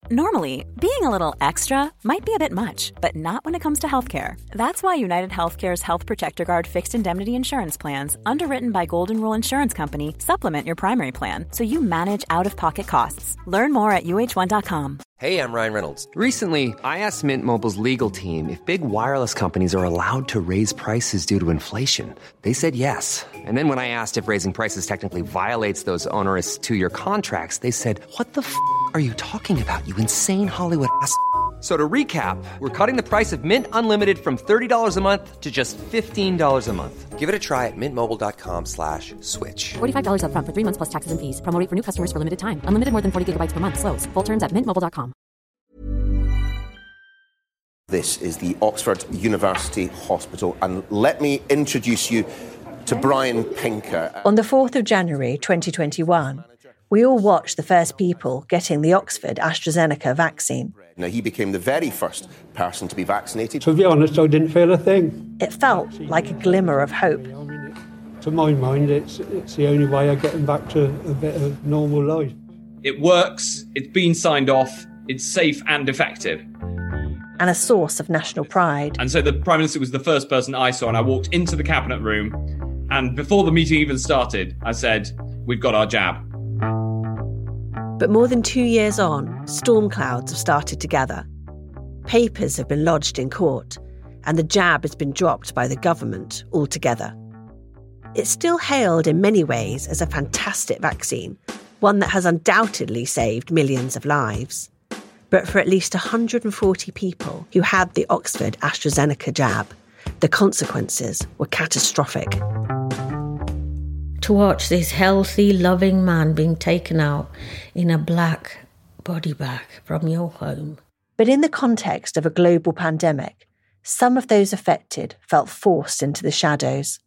Normally, being a little extra might be a bit much, but not when it comes to healthcare. That's why United Healthcare's Health Protector Guard fixed indemnity insurance plans, underwritten by Golden Rule Insurance Company, supplement your primary plan so you manage out-of-pocket costs. Learn more at uh1.com. Hey, I'm Ryan Reynolds. Recently, I asked Mint Mobile's legal team if big wireless companies are allowed to raise prices due to inflation. They said yes. And then when I asked if raising prices technically violates those onerous two-year contracts, they said, "What the f*** are you talking about, you insane Hollywood ass?" So to recap, we're cutting the price of Mint Unlimited from $30 a month to just $15 a month. Give it a try at mintmobile.com/switch. $45 up front for 3 months plus taxes and fees. Promo rate for new customers for limited time. Unlimited more than 40 gigabytes per month. Slows full terms at mintmobile.com. This is the Oxford University Hospital, and let me introduce you to Brian Pinker. On the 4th of January 2021, we all watched the first people getting the Oxford AstraZeneca vaccine. Now, he became the very first person to be vaccinated. To be honest, I didn't feel a thing. It felt like a glimmer of hope. To my mind, it's the only way of getting back to a bit of normal life. It works, it's been signed off, it's safe and effective. And a source of national pride. And so the Prime Minister was the first person I saw, and I walked into the Cabinet room, and before the meeting even started, I said, "We've got our jab." But more than 2 years on, storm clouds have started to gather. Papers have been lodged in court, and the jab has been dropped by the government altogether. It's still hailed in many ways as a fantastic vaccine, one that has undoubtedly saved millions of lives. But for at least 140 people who had the Oxford AstraZeneca jab, the consequences were catastrophic. To watch this healthy, loving man being taken out in a black body bag from your home. But in the context of a global pandemic, some of those affected felt forced into the shadows.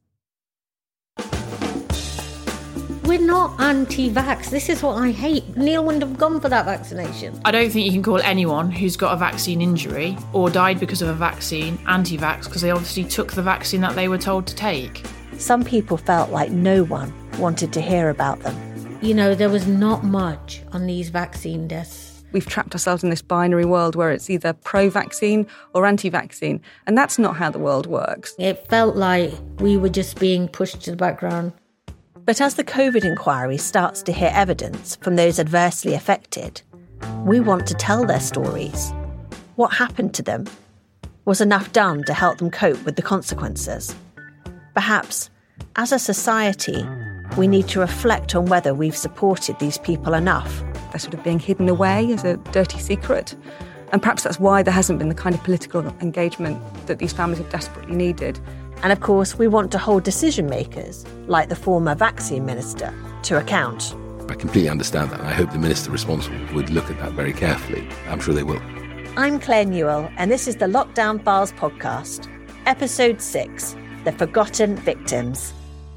We're not anti-vax. This is what I hate. Neil wouldn't have gone for that vaccination. I don't think you can call anyone who's got a vaccine injury or died because of a vaccine anti-vax, because they obviously took the vaccine that they were told to take. Some people felt like no one wanted to hear about them. You know, there was not much on these vaccine deaths. We've trapped ourselves in this binary world where it's either pro-vaccine or anti-vaccine, and that's not how the world works. It felt like we were just being pushed to the background. But as the COVID inquiry starts to hear evidence from those adversely affected, we want to tell their stories. What happened to them? Was enough done to help them cope with the consequences? Perhaps, as a society, we need to reflect on whether we've supported these people enough. They're sort of being hidden away as a dirty secret. And perhaps that's why there hasn't been the kind of political engagement that these families have desperately needed. And of course, we want to hold decision makers, like the former vaccine minister, to account. I completely understand that, and I hope the minister responsible would look at that very carefully. I'm sure they will. I'm Claire Newell, and this is the Lockdown Files podcast, Episode 6, The Forgotten Victims.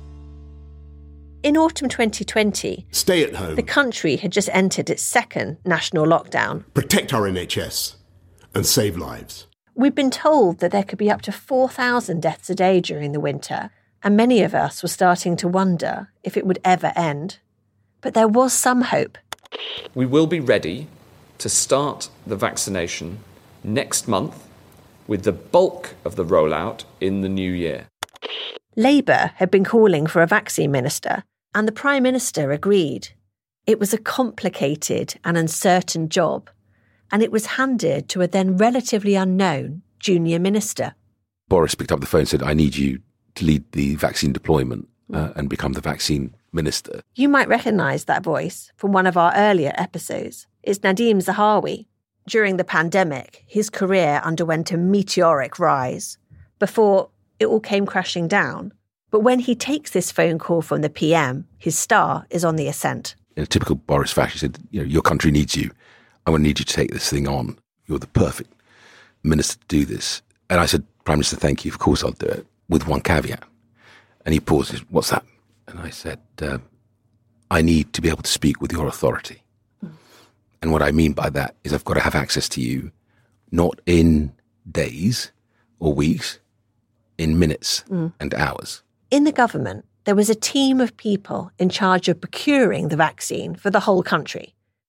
In autumn 2020, stay at home. The country had just entered its second national lockdown. Protect our NHS and save lives. We'd been told that there could be up to 4,000 deaths a day during the winter, and many of us were starting to wonder if it would ever end. But there was some hope. We will be ready to start the vaccination next month, with the bulk of the rollout in the new year. Labour had been calling for a vaccine minister, and the Prime Minister agreed. It was a complicated and uncertain job, and it was handed to a then relatively unknown junior minister. Boris picked up the phone and said, "I need you to lead the vaccine deployment and become the vaccine minister." You might recognise that voice from one of our earlier episodes. It's Nadhim Zahawi. During the pandemic, his career underwent a meteoric rise before it all came crashing down. But when he takes this phone call from the PM, his star is on the ascent. In a typical Boris fashion, he said, "Your country needs you. I want to need you to take this thing on. You're the perfect minister to do this." And I said, "Prime Minister, thank you. Of course I'll do it, with one caveat." And he pauses. "What's that?" And I said, "I need to be able to speak with your authority. And what I mean by that is I've got to have access to you, not in days or weeks, in minutes and hours." In the government, there was a team of people in charge of procuring the vaccine for the whole country.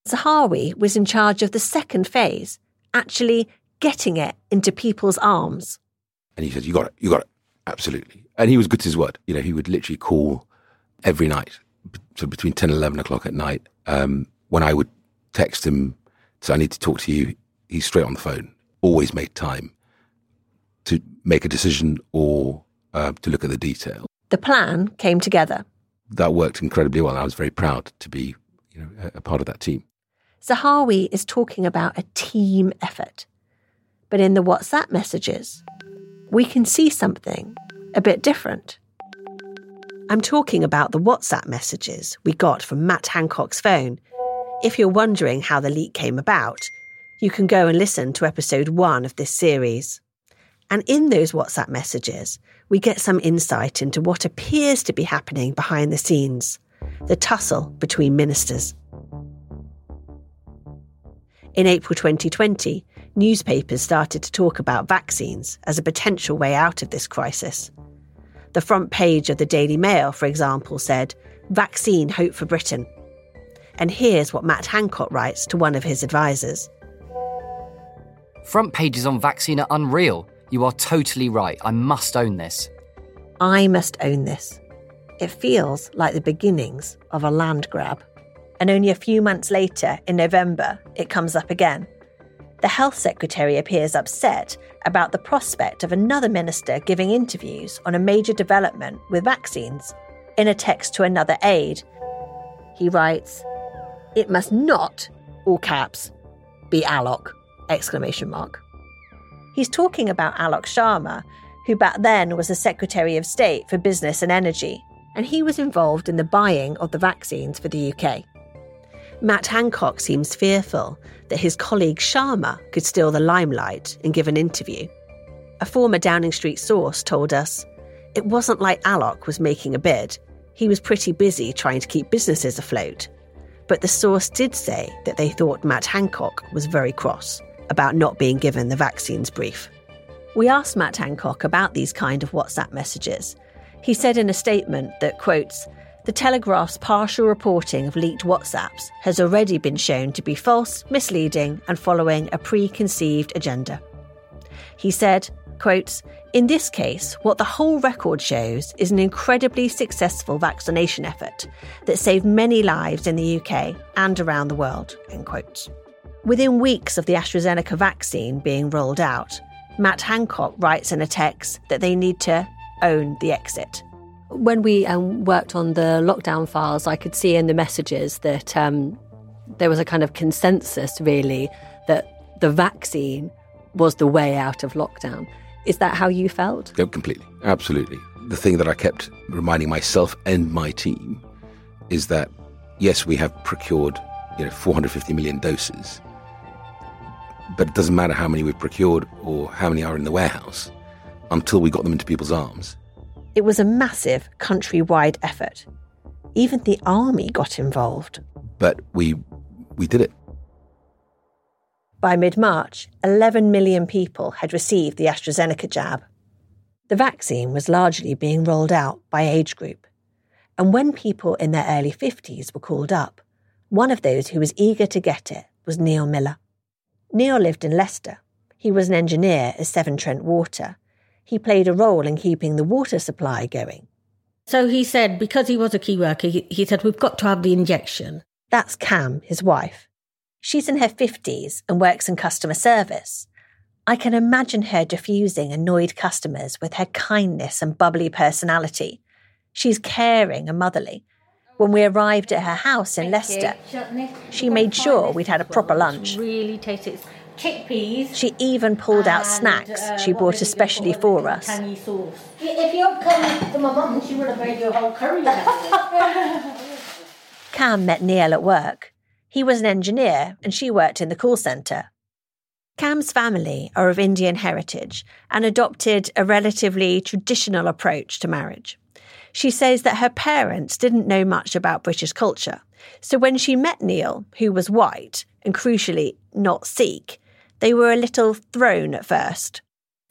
Zahawi was in charge of the second phase, actually getting it into people's arms. And he said, you got it, absolutely. And he was good to his word. He would literally call every night, so between 10 and 11 o'clock at night. When I would text him, so I need to talk to you, he's straight on the phone, always made time to make a decision or to look at the detail. The plan came together. That worked incredibly well. I was very proud to be a part of that team. Zahawi is talking about a team effort. But in the WhatsApp messages, we can see something a bit different. I'm talking about the WhatsApp messages we got from Matt Hancock's phone. If you're wondering how the leak came about, you can go and listen to episode 1 of this series. And in those WhatsApp messages, we get some insight into what appears to be happening behind the scenes, the tussle between ministers. In April 2020, newspapers started to talk about vaccines as a potential way out of this crisis. The front page of the Daily Mail, for example, said, "Vaccine hope for Britain." And here's what Matt Hancock writes to one of his advisors. Front pages on vaccine are unreal. You are totally right. I must own this. I must own this. It feels like the beginnings of a land grab. And only a few months later, in November, it comes up again. The Health Secretary appears upset about the prospect of another minister giving interviews on a major development with vaccines. In a text to another aide, he writes, "It must not, all caps, be Alok!" He's talking about Alok Sharma, who back then was the Secretary of State for Business and Energy, and he was involved in the buying of the vaccines for the UK. Matt Hancock seems fearful that his colleague Sharma could steal the limelight and give an interview. A former Downing Street source told us, it wasn't like Alok was making a bid. He was pretty busy trying to keep businesses afloat. But the source did say that they thought Matt Hancock was very cross about not being given the vaccines brief. We asked Matt Hancock about these kind of WhatsApp messages. He said in a statement that, quotes, "The Telegraph's partial reporting of leaked WhatsApps has already been shown to be false, misleading and following a preconceived agenda." He said, quotes, "In this case, what the whole record shows is an incredibly successful vaccination effort that saved many lives in the UK and around the world," end quotes. Within weeks of the AstraZeneca vaccine being rolled out, Matt Hancock writes in a text that they need to own the exit. When we worked on the lockdown files, I could see in the messages that there was a kind of consensus, really, that the vaccine was the way out of lockdown. Is that how you felt? Yeah, completely. Absolutely. The thing that I kept reminding myself and my team is that, yes, we have procured 450 million doses, but it doesn't matter how many we've procured or how many are in the warehouse until we got them into people's arms. It was a massive countrywide effort. Even the army got involved. But we did it. By mid-March, 11 million people had received the AstraZeneca jab. The vaccine was largely being rolled out by age group. And when people in their early 50s were called up, one of those who was eager to get it was Neil Miller. Neil lived in Leicester. He was an engineer at Severn Trent Water. He played a role in keeping the water supply going. So he said, because he was a key worker, he said, we've got to have the injection. That's Cam, his wife. She's in her 50s and works in customer service. I can imagine her diffusing annoyed customers with her kindness and bubbly personality. She's caring and motherly. When we arrived at her house in Leicester, she made sure we'd had a proper lunch. Really tasty. Chickpeas. She even pulled out snacks she bought especially for us. Tangy sauce. If you'd come to my mum, she would have made you a whole curry. Cam met Neil at work. He was an engineer and she worked in the call centre. Cam's family are of Indian heritage and adopted a relatively traditional approach to marriage. She says that her parents didn't know much about British culture, so when she met Neil, who was white and crucially not Sikh, they were a little thrown at first.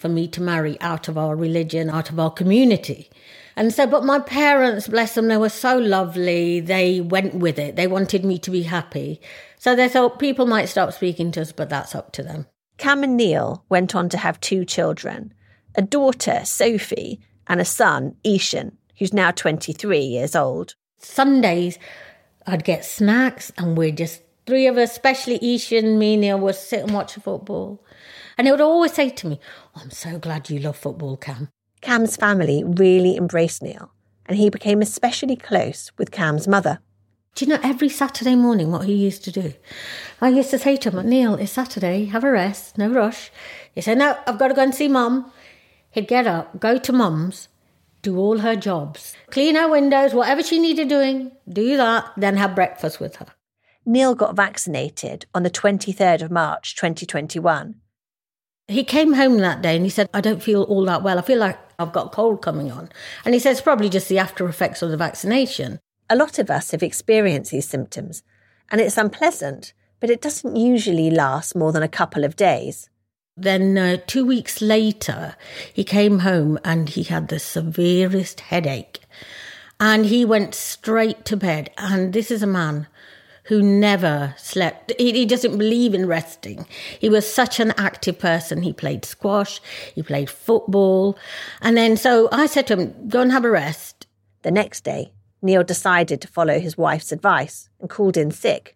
for me to marry out of our religion, out of our community. And so, but my parents, bless them, they were so lovely. They went with it. They wanted me to be happy. So they thought people might stop speaking to us, but that's up to them. Cam and Neil went on to have 2 children, a daughter, Sophie, and a son, Ishan, who's now 23 years old. Sundays, I'd get snacks and we'd just, 3 of us, especially Ishan, me, Neil, would sit and watch football. And he would always say to me, I'm so glad you love football, Cam. Cam's family really embraced Neil, and he became especially close with Cam's mother. Do you know, every Saturday morning what he used to do? I used to say to him, Neil, it's Saturday, have a rest, no rush. He said, no, I've got to go and see Mum. He'd get up, go to Mum's, do all her jobs, clean her windows, whatever she needed doing, do that, then have breakfast with her. Neil got vaccinated on the 23rd of March 2021. He came home that day and he said, I don't feel all that well. I feel like I've got a cold coming on. And he said, it's probably just the after effects of the vaccination. A lot of us have experienced these symptoms, and it's unpleasant, but it doesn't usually last more than a couple of days. Then 2 weeks later, he came home and he had the severest headache. And he went straight to bed. And this is a man who never slept. He doesn't believe in resting. He was such an active person. He played squash, he played football. And then so I said to him, go and have a rest. The next day, Neil decided to follow his wife's advice and called in sick.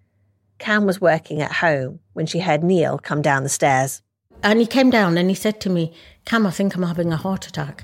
Cam was working at home when she heard Neil come down the stairs. And he came down and he said to me, Cam, I think I'm having a heart attack.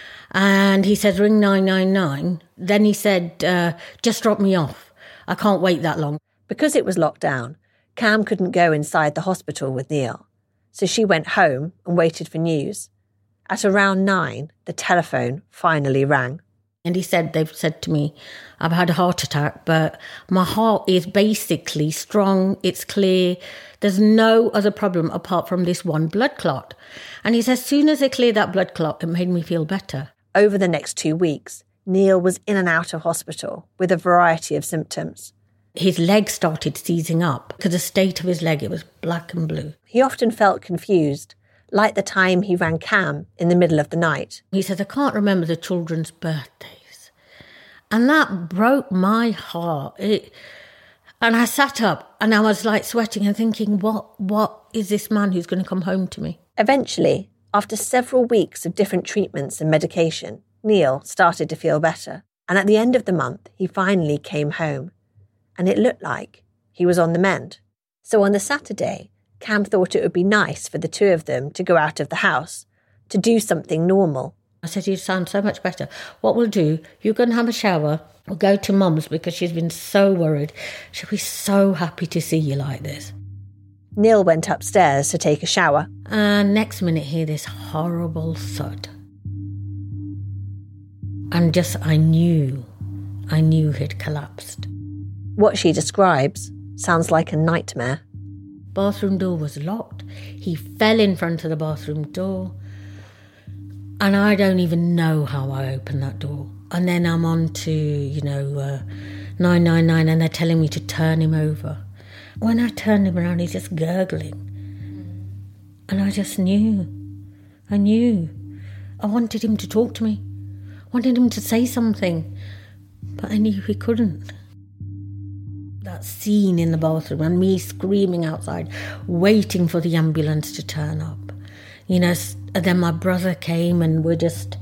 And he said, ring 999. Then he said, just drop me off. I can't wait that long. Because it was locked down, Cam couldn't go inside the hospital with Neil. So she went home and waited for news. At around 9, the telephone finally rang. And he said, they've said to me, I've had a heart attack, but my heart is basically strong, it's clear. There's no other problem apart from this one blood clot. And he said, as soon as they cleared that blood clot, it made me feel better. Over the next 2 weeks, Neil was in and out of hospital with a variety of symptoms. His leg started seizing up. Because the state of his leg, it was black and blue. He often felt confused, like the time he rang Cam in the middle of the night. He said, I can't remember the children's birthdays. And that broke my heart. And I sat up and I was like sweating and thinking, what is this man who's going to come home to me? Eventually, after several weeks of different treatments and medication, Neil started to feel better. And at the end of the month, he finally came home. And it looked like he was on the mend. So on the Saturday, Cam thought it would be nice for the 2 of them to go out of the house, to do something normal. I said, you sound so much better. What we'll do, you go and have a shower. We'll go to Mum's because she's been so worried. She'll be so happy to see you like this. Neil went upstairs to take a shower. And next minute, hear this horrible thud. And just, I knew he'd collapsed. What she describes sounds like a nightmare. Bathroom door was locked. He fell in front of the bathroom door. And I don't even know how I opened that door. And then I'm on to, 999 and they're telling me to turn him over. When I turned him around, he's just gurgling. And I just knew. I knew. I wanted him to talk to me. I wanted him to say something. But I knew he couldn't. That scene in the bathroom and me screaming outside, waiting for the ambulance to turn up. And then my brother came and we're just...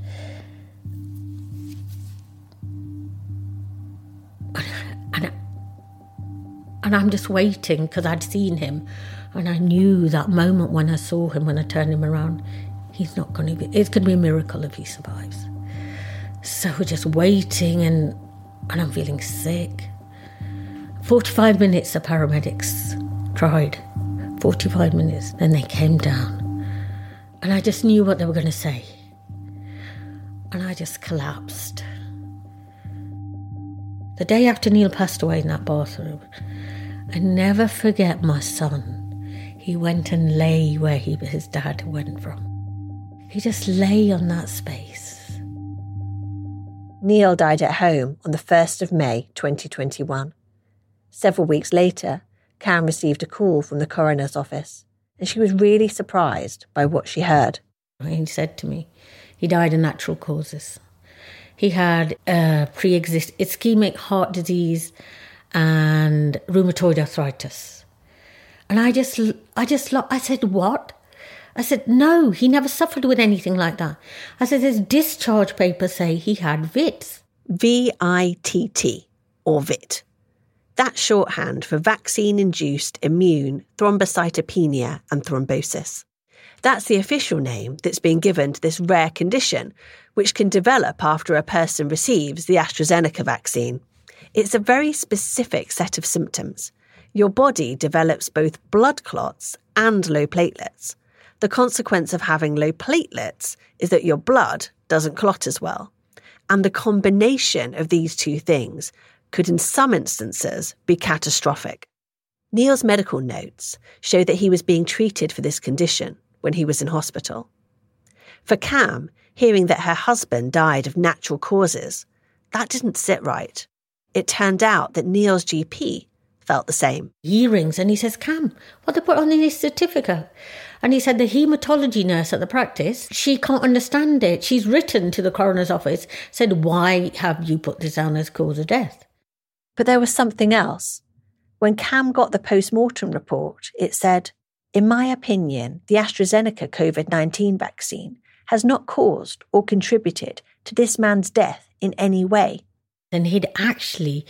And I'm just waiting because I'd seen him. And I knew that moment when I saw him, when I turned him around, it's going to be a miracle if he survives. So we're just waiting and I'm feeling sick. 45 minutes the paramedics tried. 45 minutes. Then they came down. And I just knew what they were going to say. And I just collapsed. The day after Neil passed away in that bathroom, I never forget my son. He went and lay where his dad went from. He just lay on that space. Neil died at home on the 1st of May 2021. Several weeks later, Cam received a call from the coroner's office, and she was really surprised by what she heard. He said to me, he died of natural causes. He had pre-existing ischemic heart disease and rheumatoid arthritis. And I said, what? I said, no, he never suffered with anything like that. I said, his discharge papers say he had VITT. VITT, or VITT. That's shorthand for vaccine-induced immune thrombocytopenia and thrombosis. That's the official name that's been given to this rare condition, which can develop after a person receives the AstraZeneca vaccine. It's a very specific set of symptoms. Your body develops both blood clots and low platelets. The consequence of having low platelets is that your blood doesn't clot as well. And the combination of these two things could in some instances be catastrophic. Neil's medical notes show that he was being treated for this condition when he was in hospital. For Cam, hearing that her husband died of natural causes, that didn't sit right. It turned out that Neil's GP felt the same. He rings and he says, Cam, what they put on in his certificate? And he said the haematology nurse at the practice, she can't understand it. She's written to the coroner's office, said, why have you put this down as cause of death? But there was something else. When Cam got the post-mortem report, it said, in my opinion, the AstraZeneca COVID-19 vaccine has not caused or contributed to this man's death in any way. And he'd actually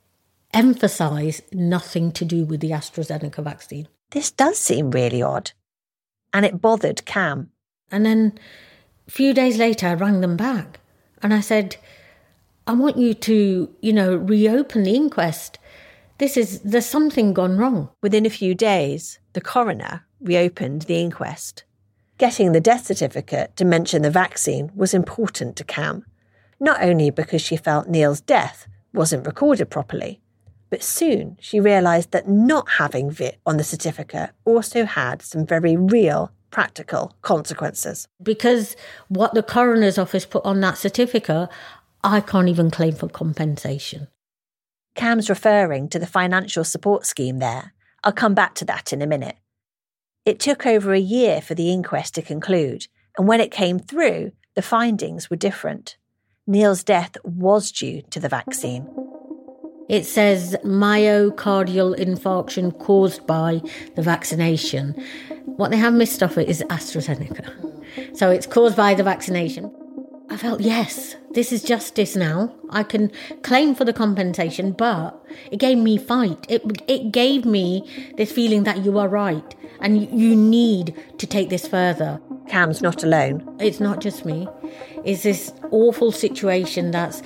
emphasised nothing to do with the AstraZeneca vaccine. This does seem really odd. And it bothered Cam. And then a few days later, I rang them back and I said, I want you to, reopen the inquest. There's something gone wrong. Within a few days, the coroner reopened the inquest. Getting the death certificate to mention the vaccine was important to Cam, not only because she felt Neil's death wasn't recorded properly, but soon she realised that not having VITT on the certificate also had some very real, practical consequences. Because what the coroner's office put on that certificate, I can't even claim for compensation. Cam's referring to the financial support scheme there. I'll come back to that in a minute. It took over a year for the inquest to conclude, and when it came through, the findings were different. Neil's death was due to the vaccine. It says myocardial infarction caused by the vaccination. What they have missed off it is AstraZeneca. So it's caused by the vaccination. I felt, yes, this is justice now. I can claim for the compensation, but it gave me fight. It gave me this feeling that you are right and you need to take this further. Cam's not alone. It's not just me. It's this awful situation that's,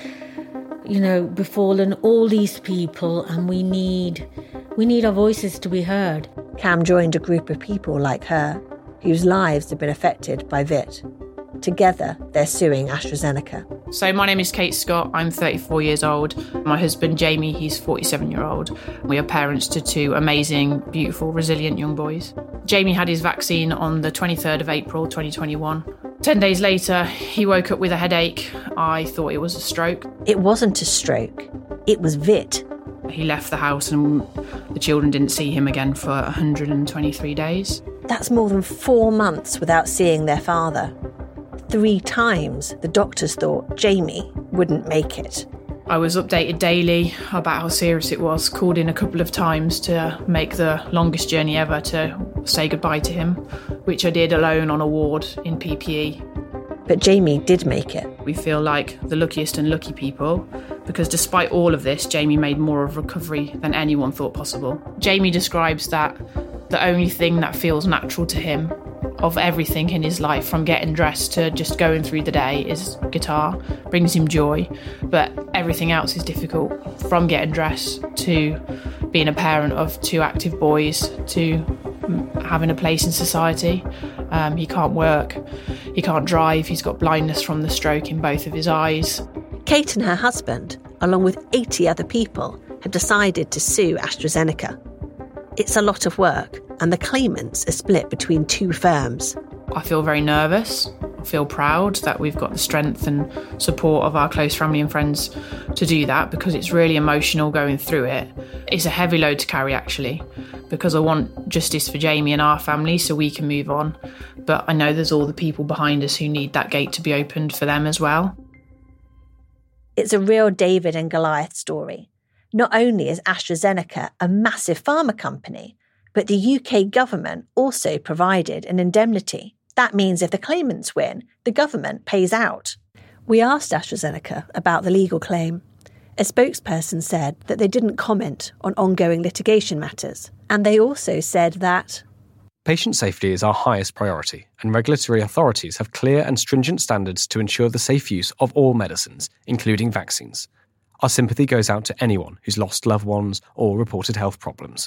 befallen all these people, and we need our voices to be heard. Cam joined a group of people like her whose lives have been affected by VITT. Together, they're suing AstraZeneca. So my name is Kate Scott. I'm 34 years old. My husband, Jamie, he's 47-year-old. We are parents to two amazing, beautiful, resilient young boys. Jamie had his vaccine on the 23rd of April, 2021. 10 days later, he woke up with a headache. I thought it was a stroke. It wasn't a stroke. It was VITT. He left the house and the children didn't see him again for 123 days. That's more than 4 months without seeing their father. 3 times the doctors thought Jamie wouldn't make it. I was updated daily about how serious it was, called in a couple of times to make the longest journey ever to say goodbye to him, which I did alone on a ward in PPE. But Jamie did make it. We feel like the luckiest and lucky people, because despite all of this, Jamie made more of recovery than anyone thought possible. Jamie describes that the only thing that feels natural to him of everything in his life, from getting dressed to just going through the day, is guitar. Brings him joy, but everything else is difficult, from getting dressed to being a parent of 2 active boys to having a place in society. He can't work, he can't drive, he's got blindness from the stroke in both of his eyes. Kate and her husband, along with 80 other people, have decided to sue AstraZeneca. It's a lot of work, and the claimants are split between 2 firms. I feel very nervous. I feel proud that we've got the strength and support of our close family and friends to do that, because it's really emotional going through it. It's a heavy load to carry, actually, because I want justice for Jamie and our family so we can move on. But I know there's all the people behind us who need that gate to be opened for them as well. It's a real David and Goliath story. Not only is AstraZeneca a massive pharma company, but the UK government also provided an indemnity. That means if the claimants win, the government pays out. We asked AstraZeneca about the legal claim. A spokesperson said that they didn't comment on ongoing litigation matters. And they also said that patient safety is our highest priority, and regulatory authorities have clear and stringent standards to ensure the safe use of all medicines, including vaccines. Our sympathy goes out to anyone who's lost loved ones or reported health problems.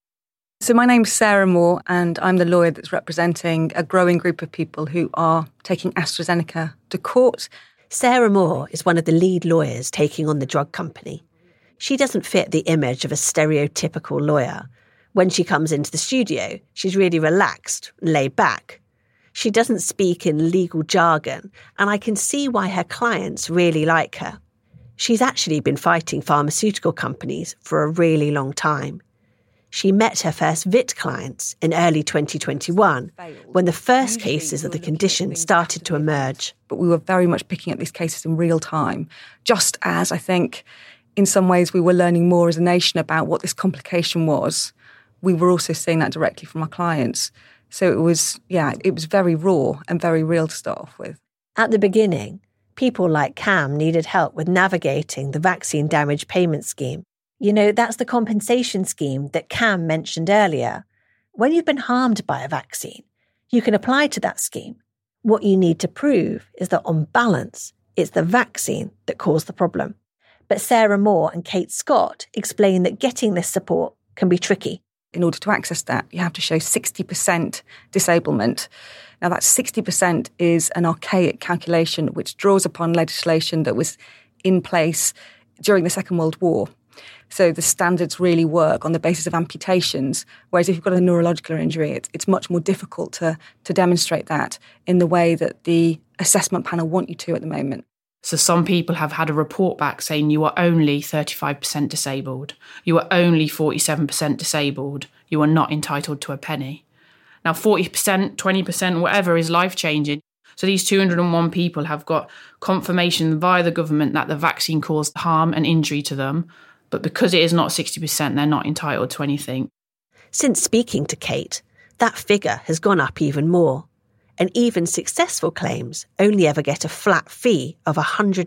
So my name's Sarah Moore, and I'm the lawyer that's representing a growing group of people who are taking AstraZeneca to court. Sarah Moore is one of the lead lawyers taking on the drug company. She doesn't fit the image of a stereotypical lawyer. When she comes into the studio, she's really relaxed and laid back. She doesn't speak in legal jargon, and I can see why her clients really like her. She's actually been fighting pharmaceutical companies for a really long time. She met her first VIT clients in early 2021, when the first cases of the condition started to emerge. But we were very much picking up these cases in real time, just as I think in some ways we were learning more as a nation about what this complication was. We were also seeing that directly from our clients. So it was very raw and very real to start off with. At the beginning, people like Cam needed help with navigating the vaccine damage payment scheme. You know, that's the compensation scheme that Cam mentioned earlier. When you've been harmed by a vaccine, you can apply to that scheme. What you need to prove is that on balance, it's the vaccine that caused the problem. But Sarah Moore and Kate Scott explain that getting this support can be tricky. In order to access that, you have to show 60% disablement. Now, that 60% is an archaic calculation which draws upon legislation that was in place during the Second World War. So the standards really work on the basis of amputations, whereas if you've got a neurological injury, it's much more difficult to demonstrate that in the way that the assessment panel want you to at the moment. So some people have had a report back saying you are only 35% disabled, you are only 47% disabled, you are not entitled to a penny. Now 40%, 20%, whatever is life-changing. So these 201 people have got confirmation via the government that the vaccine caused harm and injury to them, but because it is not 60%, they're not entitled to anything. Since speaking to Kate, that figure has gone up even more. And even successful claims only ever get a flat fee of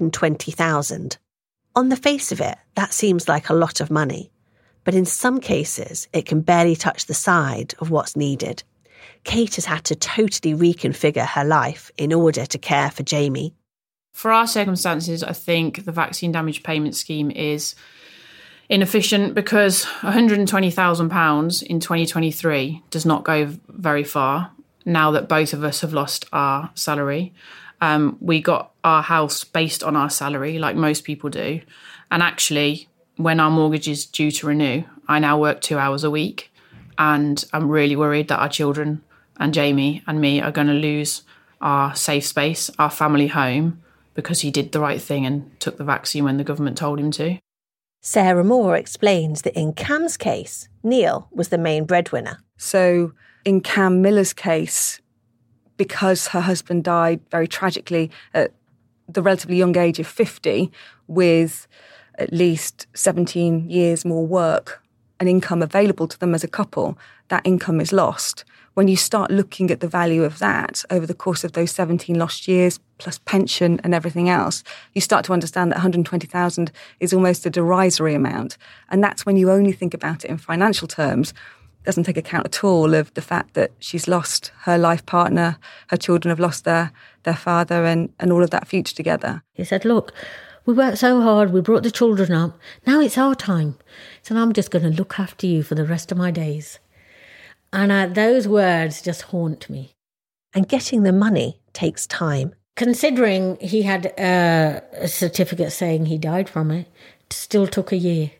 $120,000. On the face of it, that seems like a lot of money. But in some cases, it can barely touch the side of what's needed. Kate has had to totally reconfigure her life in order to care for Jamie. For our circumstances, I think the vaccine damage payment scheme is inefficient because £120,000 in 2023 does not go very far. Now that both of us have lost our salary, we got our house based on our salary, like most people do. And actually, when our mortgage is due to renew, I now work 2 hours a week. And I'm really worried that our children and Jamie and me are going to lose our safe space, our family home, because he did the right thing and took the vaccine when the government told him to. Sarah Moore explains that in Cam's case, Neil was the main breadwinner. So in Cam Miller's case, because her husband died very tragically at the relatively young age of 50, with at least 17 years more work and income available to them as a couple, that income is lost. When you start looking at the value of that over the course of those 17 lost years, plus pension and everything else, you start to understand that 120,000 is almost a derisory amount. And that's when you only think about it in financial terms. Doesn't take account at all of the fact that she's lost her life partner, her children have lost their father and all of that future together. He said, look, we worked so hard, we brought the children up, now it's our time. So I'm just going to look after you for the rest of my days. And those words just haunt me. And getting the money takes time. Considering he had a certificate saying he died from it, it still took a year.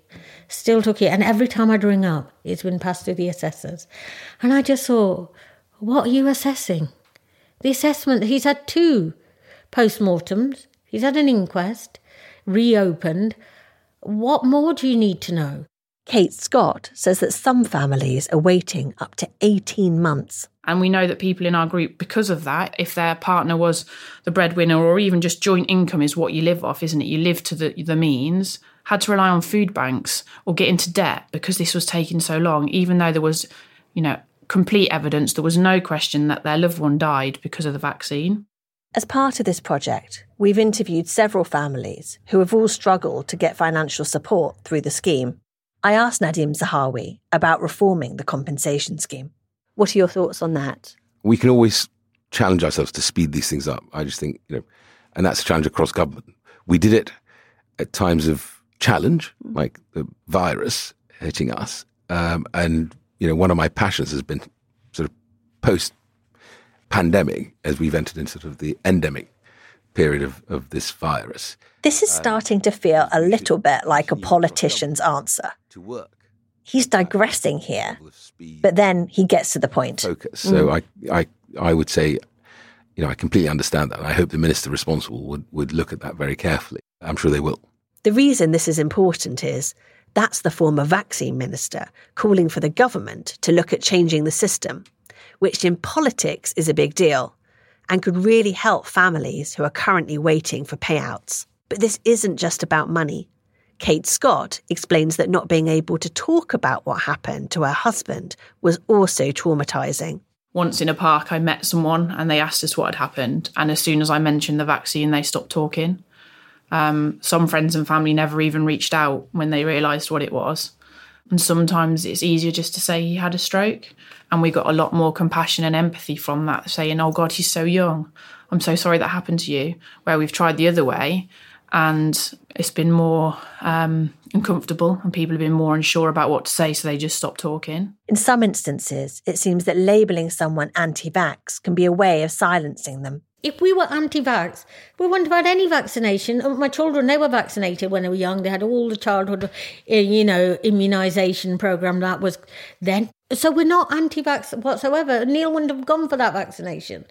And every time I'd ring up, it's been passed to the assessors. And I just thought, what are you assessing? The assessment, he's had 2 post-mortems, he's had an inquest, reopened. What more do you need to know? Kate Scott says that some families are waiting up to 18 months. And we know that people in our group, because of that, if their partner was the breadwinner or even just joint income is what you live off, isn't it? You live to the means, had to rely on food banks or get into debt because this was taking so long, even though there was, complete evidence, there was no question that their loved one died because of the vaccine. As part of this project, we've interviewed several families who have all struggled to get financial support through the scheme. I asked Nadim Zahawi about reforming the compensation scheme. What are your thoughts on that? We can always challenge ourselves to speed these things up. I just think, and that's a challenge across government. We did it at times of challenge, like the virus hitting us. And one of my passions has been sort of post-pandemic, as we've entered into sort of the endemic period of this virus. This is starting to feel a little bit like a politician's answer. He's digressing here, but then he gets to the point. Focus. So I would say, I completely understand that. I hope the minister responsible would look at that very carefully. I'm sure they will. The reason this is important is that's the former vaccine minister calling for the government to look at changing the system, which in politics is a big deal and could really help families who are currently waiting for payouts. But this isn't just about money. Kate Scott explains that not being able to talk about what happened to her husband was also traumatising. Once in a park, I met someone and they asked us what had happened. And as soon as I mentioned the vaccine, they stopped talking. Some friends and family never even reached out when they realised what it was. And sometimes it's easier just to say he had a stroke. And we got a lot more compassion and empathy from that, saying, oh God, he's so young. I'm so sorry that happened to you. Where we've tried the other way and it's been more uncomfortable and people have been more unsure about what to say, so they just stopped talking. In some instances, it seems that labelling someone anti-vax can be a way of silencing them. If we were anti-vax, we wouldn't have had any vaccination. My children, they were vaccinated when they were young. They had all the childhood, immunisation programme that was then. So we're not anti-vax whatsoever. Neil wouldn't have gone for that vaccination.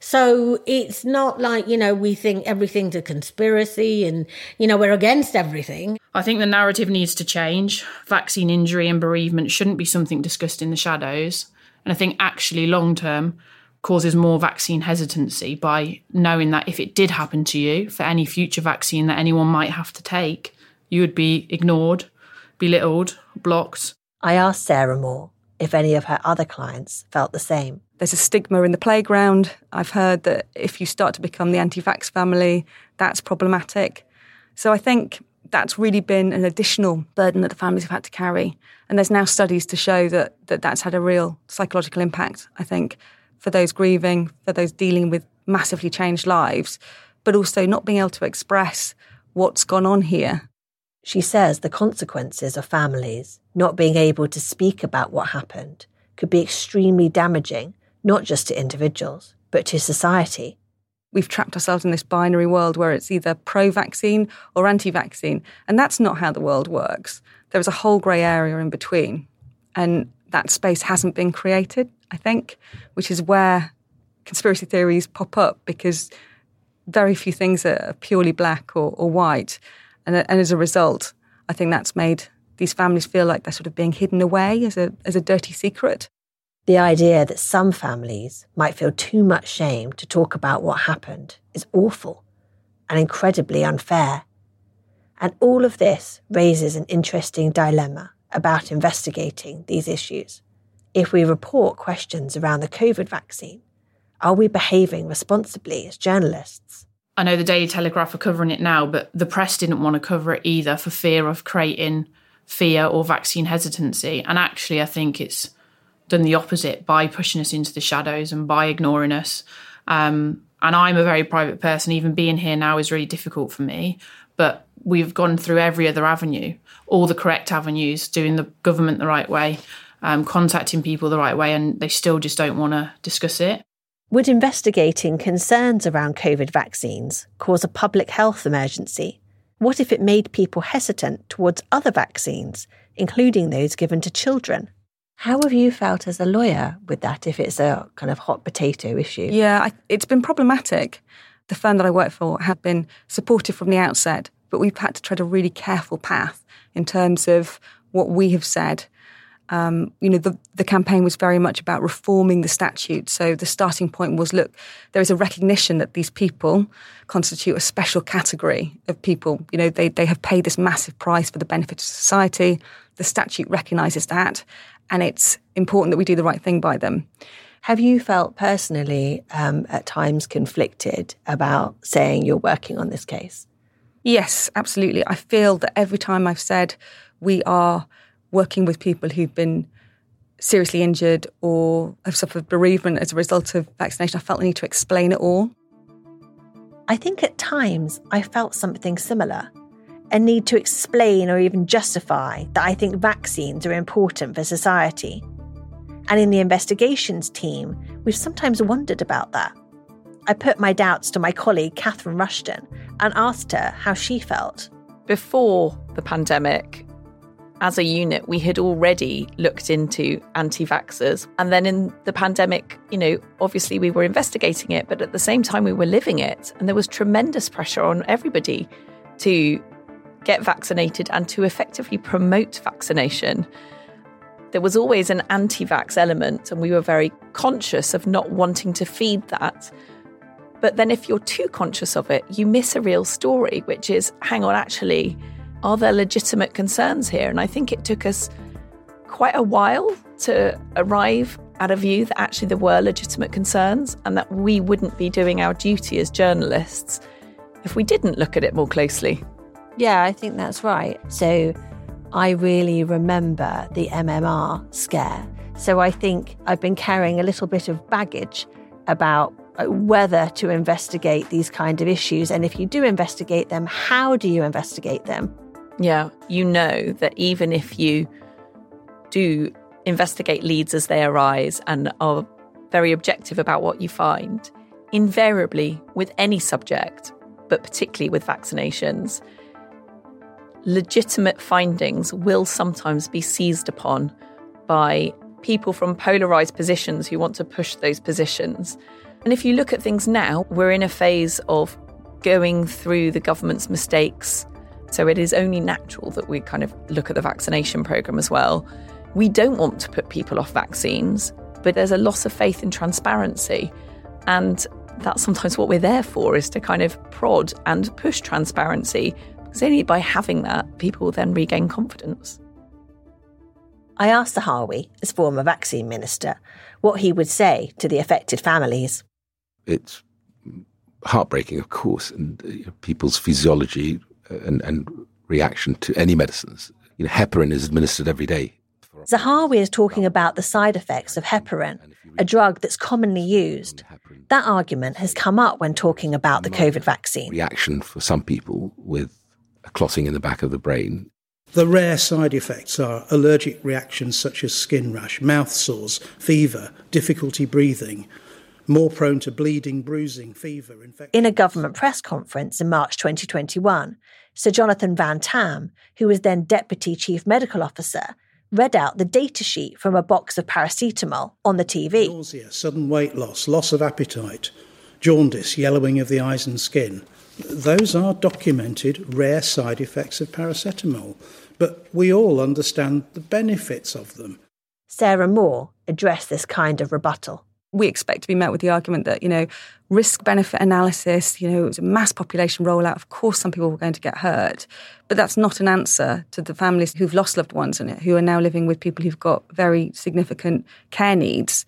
So it's not like, we think everything's a conspiracy and, we're against everything. I think the narrative needs to change. Vaccine injury and bereavement shouldn't be something discussed in the shadows. And I think actually long-term causes more vaccine hesitancy by knowing that if it did happen to you, for any future vaccine that anyone might have to take, you would be ignored, belittled, blocked. I asked Sarah Moore if any of her other clients felt the same. There's a stigma in the playground. I've heard that if you start to become the anti-vax family, that's problematic. So I think that's really been an additional burden that the families have had to carry. And there's now studies to show that that's had a real psychological impact, I think, for those grieving, for those dealing with massively changed lives, but also not being able to express what's gone on here. She says the consequences of families not being able to speak about what happened could be extremely damaging, not just to individuals, but to society. We've trapped ourselves in this binary world where it's either pro-vaccine or anti-vaccine, and that's not how the world works. There's a whole grey area in between, and that space hasn't been created, I think, which is where conspiracy theories pop up, because very few things are purely black or white. And as a result, I think that's made these families feel like they're sort of being hidden away as a dirty secret. The idea that some families might feel too much shame to talk about what happened is awful and incredibly unfair. And all of this raises an interesting dilemma about investigating these issues. If we report questions around the COVID vaccine, are we behaving responsibly as journalists? I know the Daily Telegraph are covering it now, but the press didn't want to cover it either for fear of creating fear or vaccine hesitancy. And actually, I think it's done the opposite by pushing us into the shadows and by ignoring us. And I'm a very private person. Even being here now is really difficult for me. But we've gone through every other avenue, all the correct avenues, doing the government the right way, contacting people the right way, and they still just don't want to discuss it. Would investigating concerns around COVID vaccines cause a public health emergency? What if it made people hesitant towards other vaccines, including those given to children? How have you felt as a lawyer with that, if it's a kind of hot potato issue? Yeah, it's been problematic. The firm that I work for have been supportive from the outset, but we've had to tread a really careful path in terms of what we have said. The campaign was very much about reforming the statute. So the starting point was, look, there is a recognition that these people constitute a special category of people. They have paid this massive price for the benefit of society. The statute recognises that, and it's important that we do the right thing by them. Have you felt personally at times conflicted about saying you're working on this case? Yes, absolutely. I feel that every time I've said we are working with people who've been seriously injured or have suffered bereavement as a result of vaccination, I felt the need to explain it all. I think at times I felt something similar, a need to explain or even justify that I think vaccines are important for society. And in the investigations team, we've sometimes wondered about that. I put my doubts to my colleague Catherine Rushton and asked her how she felt. Before the pandemic, as a unit, we had already looked into anti-vaxxers. And then in the pandemic, obviously we were investigating it, but at the same time we were living it. And there was tremendous pressure on everybody to get vaccinated and to effectively promote vaccination. There was always an anti-vax element, and we were very conscious of not wanting to feed that. But then if you're too conscious of it, you miss a real story, which is, hang on, actually, are there legitimate concerns here? And I think it took us quite a while to arrive at a view that actually there were legitimate concerns and that we wouldn't be doing our duty as journalists if we didn't look at it more closely. Yeah, I think that's right. So I really remember the MMR scare. So I think I've been carrying a little bit of baggage about whether to investigate these kind of issues. And if you do investigate them, how do you investigate them? Yeah, that even if you do investigate leads as they arise and are very objective about what you find, invariably with any subject, but particularly with vaccinations, legitimate findings will sometimes be seized upon by people from polarised positions who want to push those positions. And if you look at things now, we're in a phase of going through the government's mistakes. So it is only natural that we kind of look at the vaccination programme as well. We don't want to put people off vaccines, but there's a loss of faith in transparency. And that's sometimes what we're there for, is to kind of prod and push transparency, because only by having that, people will then regain confidence. I asked Zahawi, as former vaccine minister, what he would say to the affected families. It's heartbreaking, of course, and people's physiology and reaction to any medicines. Heparin is administered every day. Zahawi is talking about the side effects of heparin, a drug that's commonly used. That argument has come up when talking about the COVID vaccine. Reaction for some people with a clotting in the back of the brain. The rare side effects are allergic reactions such as skin rash, mouth sores, fever, difficulty breathing, more prone to bleeding, bruising, fever, infection. In a government press conference in March 2021, Sir Jonathan Van Tam, who was then Deputy Chief Medical Officer, read out the data sheet from a box of paracetamol on the TV. Nausea, sudden weight loss, loss of appetite, jaundice, yellowing of the eyes and skin. Those are documented rare side effects of paracetamol, but we all understand the benefits of them. Sarah Moore addressed this kind of rebuttal. We expect to be met with the argument that, risk-benefit analysis, it's a mass population rollout. Of course, some people are going to get hurt. But that's not an answer to the families who've lost loved ones in it, who are now living with people who've got very significant care needs.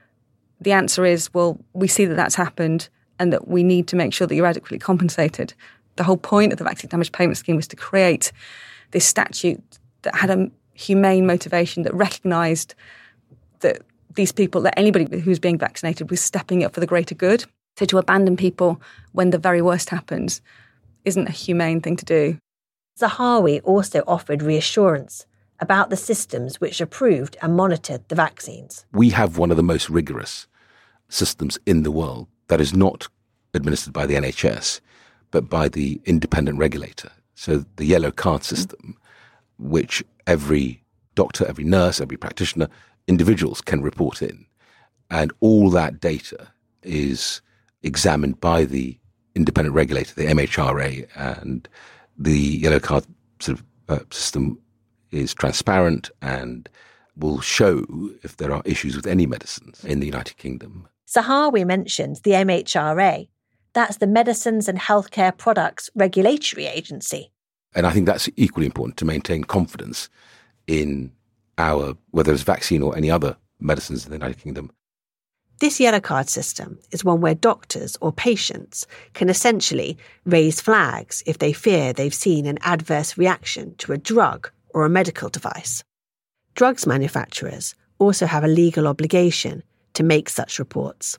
The answer is, well, we see that that's happened and that we need to make sure that you're adequately compensated. The whole point of the Vaccine Damage Payment Scheme was to create this statute that had a humane motivation, that recognised that these people, that anybody who's being vaccinated was stepping up for the greater good. So to abandon people when the very worst happens isn't a humane thing to do. Zahawi also offered reassurance about the systems which approved and monitored the vaccines. We have one of the most rigorous systems in the world that is not administered by the NHS, but by the independent regulator. So the yellow card system, which every doctor, every nurse, every practitioner, individuals can report in. And all that data is examined by the independent regulator, the MHRA, and the yellow card system is transparent and will show if there are issues with any medicines in the United Kingdom. Zahawi mentioned the MHRA. That's the Medicines and Healthcare Products Regulatory Agency. And I think that's equally important to maintain confidence in whether it's vaccine or any other medicines in the United Kingdom. This yellow card system is one where doctors or patients can essentially raise flags if they fear they've seen an adverse reaction to a drug or a medical device. Drugs manufacturers also have a legal obligation to make such reports.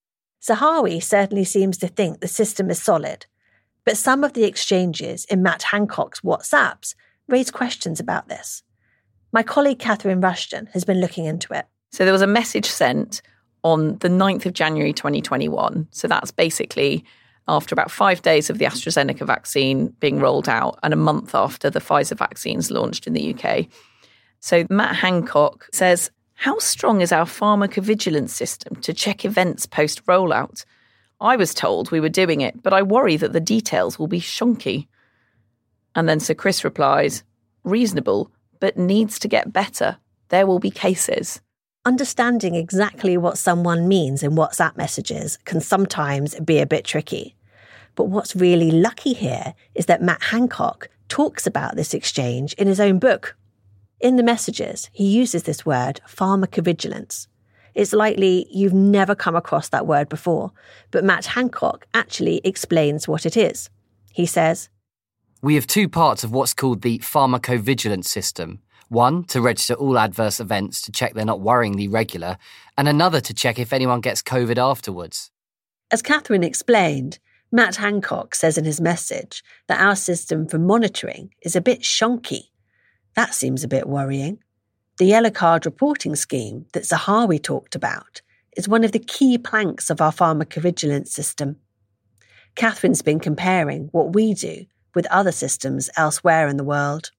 Zahawi certainly seems to think the system is solid, but some of the exchanges in Matt Hancock's WhatsApps raise questions about this. My colleague Catherine Rushton has been looking into it. So there was a message sent on the 9th of January 2021. So that's basically after about 5 days of the AstraZeneca vaccine being rolled out and a month after the Pfizer vaccines launched in the UK. So Matt Hancock says, "How strong is our pharmacovigilance system to check events post-rollout? I was told we were doing it, but I worry that the details will be shonky." And then Sir Chris replies, "Reasonable, but needs to get better. There will be cases." Understanding exactly what someone means in WhatsApp messages can sometimes be a bit tricky. But what's really lucky here is that Matt Hancock talks about this exchange in his own book. In the messages, he uses this word, pharmacovigilance. It's likely you've never come across that word before, but Matt Hancock actually explains what it is. He says, "We have two parts of what's called the pharmacovigilance system. One, to register all adverse events to check they're not worryingly regular, and another to check if anyone gets COVID afterwards." As Catherine explained, Matt Hancock says in his message that our system for monitoring is a bit shonky. That seems a bit worrying. The yellow card reporting scheme that Zahawi talked about is one of the key planks of our pharmacovigilance system. Catherine's been comparing what we do with other systems elsewhere in the world.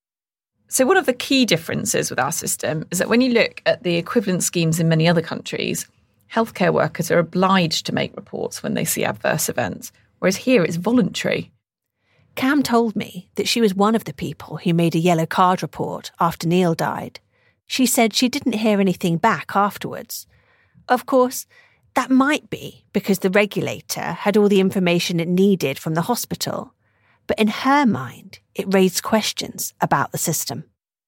So one of the key differences with our system is that when you look at the equivalent schemes in many other countries, healthcare workers are obliged to make reports when they see adverse events, whereas here it's voluntary. Cam told me that she was one of the people who made a yellow card report after Neil died. She said she didn't hear anything back afterwards. Of course, that might be because the regulator had all the information it needed from the hospital. But in her mind, it raised questions about the system.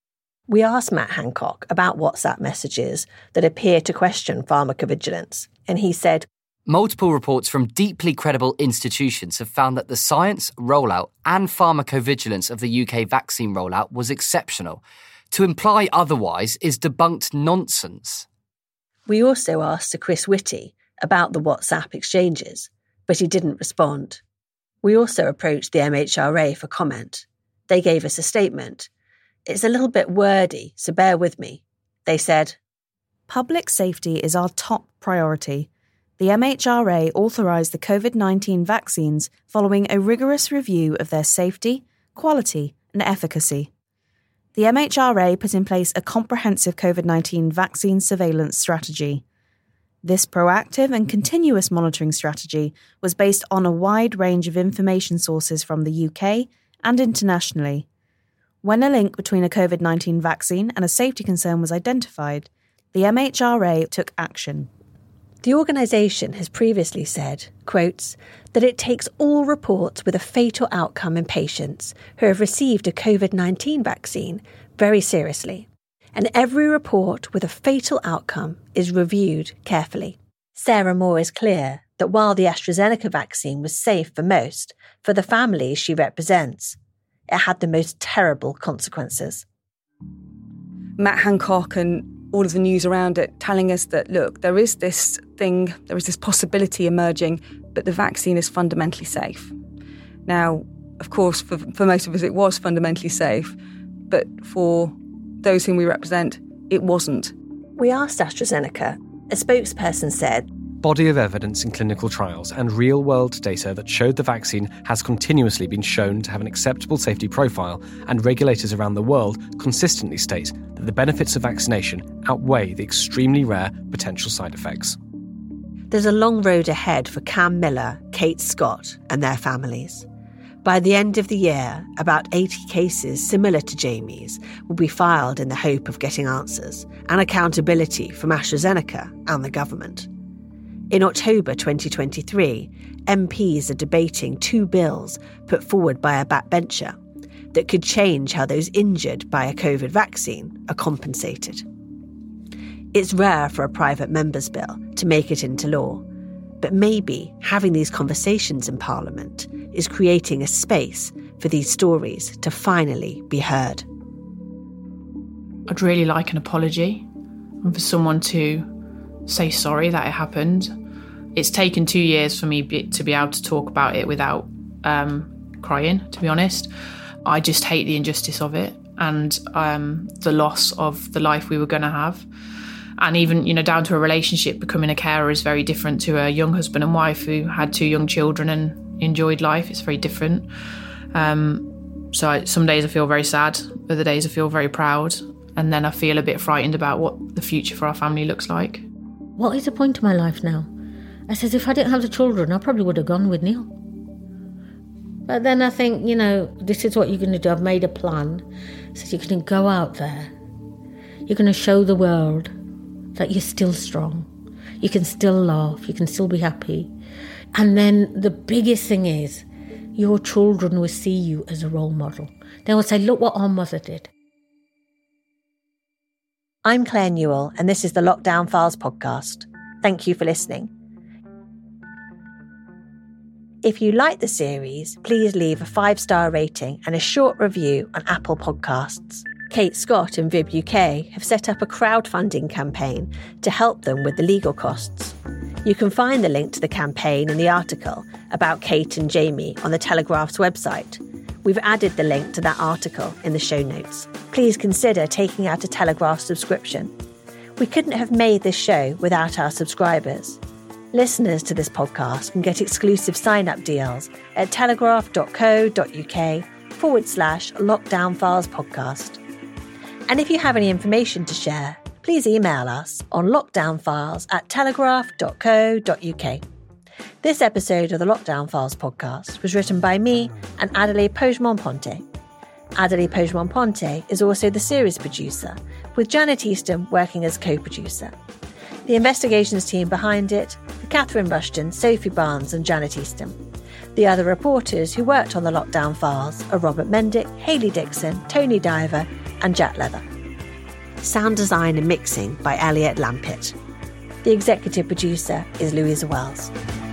We asked Matt Hancock about WhatsApp messages that appear to question pharmacovigilance, and he said, "Multiple reports from deeply credible institutions have found that the science, rollout and pharmacovigilance of the UK vaccine rollout was exceptional. To imply otherwise is debunked nonsense." We also asked Sir Chris Whitty about the WhatsApp exchanges, but he didn't respond. We also approached the MHRA for comment. They gave us a statement. It's a little bit wordy, so bear with me. They said, "Public safety is our top priority. The MHRA authorised the COVID-19 vaccines following a rigorous review of their safety, quality and efficacy. The MHRA put in place a comprehensive COVID-19 vaccine surveillance strategy. This proactive and continuous monitoring strategy was based on a wide range of information sources from the UK and internationally. When a link between a COVID-19 vaccine and a safety concern was identified, the MHRA took action." The organisation has previously said, quotes, that it takes all reports with a fatal outcome in patients who have received a COVID-19 vaccine very seriously, and every report with a fatal outcome is reviewed carefully. Sarah Moore is clear that while the AstraZeneca vaccine was safe for most, for the families she represents, it had the most terrible consequences. Matt Hancock and all of the news around it telling us that, look, there is this possibility emerging, but the vaccine is fundamentally safe. Now, of course, for most of us it was fundamentally safe, but for those whom we represent, it wasn't. We asked AstraZeneca. A spokesperson said, "Body of evidence in clinical trials and real-world data that showed the vaccine has continuously been shown to have an acceptable safety profile, and regulators around the world consistently state that the benefits of vaccination outweigh the extremely rare potential side effects." There's a long road ahead for Cam Miller, Kate Scott and their families. By the end of the year, about 80 cases similar to Jamie's will be filed in the hope of getting answers and accountability from AstraZeneca and the government. In October 2023, MPs are debating 2 bills put forward by a backbencher that could change how those injured by a COVID vaccine are compensated. It's rare for a private member's bill to make it into law, but maybe having these conversations in Parliament is creating a space for these stories to finally be heard. I'd really like an apology and for someone to say sorry that it happened. It's taken 2 years for me to be able to talk about it without crying, to be honest. I just hate the injustice of it and the loss of the life we were going to have. And even, down to a relationship, becoming a carer is very different to a young husband and wife who had 2 young children and enjoyed life. It's very different. So some days I feel very sad, other days I feel very proud, and then I feel a bit frightened about what the future for our family looks like. What is the point of my life now? I says, if I didn't have the children, I probably would have gone with Neil. But then I think, this is what you're going to do. I've made a plan. So you're going to go out there. You're going to show the world that you're still strong. You can still laugh. You can still be happy. And then the biggest thing is your children will see you as a role model. They will say, look what our mother did. I'm Claire Newell, and this is the Lockdown Files podcast. Thank you for listening. If you like the series, please leave a 5-star rating and a short review on Apple Podcasts. Kate Scott and Vib UK have set up a crowdfunding campaign to help them with the legal costs. You can find the link to the campaign in the article about Kate and Jamie on the Telegraph's website. We've added the link to that article in the show notes. Please consider taking out a Telegraph subscription. We couldn't have made this show without our subscribers. Listeners to this podcast can get exclusive sign-up deals at telegraph.co.uk/Lockdown Files podcast. And if you have any information to share, please email us on lockdownfiles@telegraph.co.uk. This episode of the Lockdown Files podcast was written by me and Adelaide Pogemon-Ponte. Adelaide Pogemon-Ponte is also the series producer, with Janet Easton working as co-producer. The investigations team behind it are Catherine Rushton, Sophie Barnes and Janet Easton. The other reporters who worked on the Lockdown Files are Robert Mendick, Hayley Dixon, Tony Diver and Jack Leather. Sound design and mixing by Elliot Lampitt. The executive producer is Louisa Wells.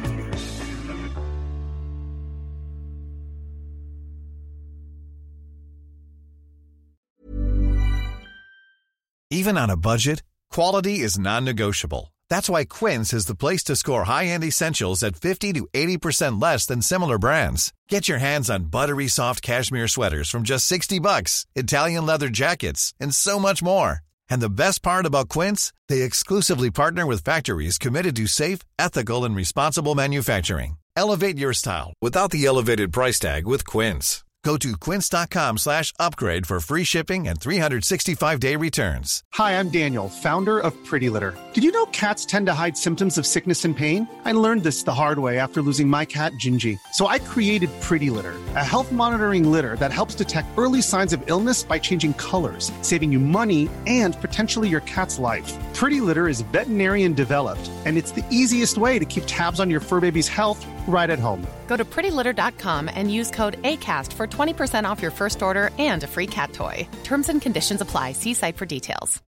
Even on a budget, quality is non-negotiable. That's why Quince is the place to score high-end essentials at 50 to 80% less than similar brands. Get your hands on buttery soft cashmere sweaters from just $60, Italian leather jackets, and so much more. And the best part about Quince, they exclusively partner with factories committed to safe, ethical, and responsible manufacturing. Elevate your style without the elevated price tag with Quince. Go to quince.com/upgrade for free shipping and 365-day returns. Hi, I'm Daniel, founder of Pretty Litter. Did you know cats tend to hide symptoms of sickness and pain? I learned this the hard way after losing my cat, Gingy. So I created Pretty Litter, a health monitoring litter that helps detect early signs of illness by changing colors, saving you money and potentially your cat's life. Pretty Litter is veterinarian developed, and it's the easiest way to keep tabs on your fur baby's health right at home. Go to prettylitter.com and use code ACAST for 20% off your first order and a free cat toy. Terms and conditions apply. See site for details.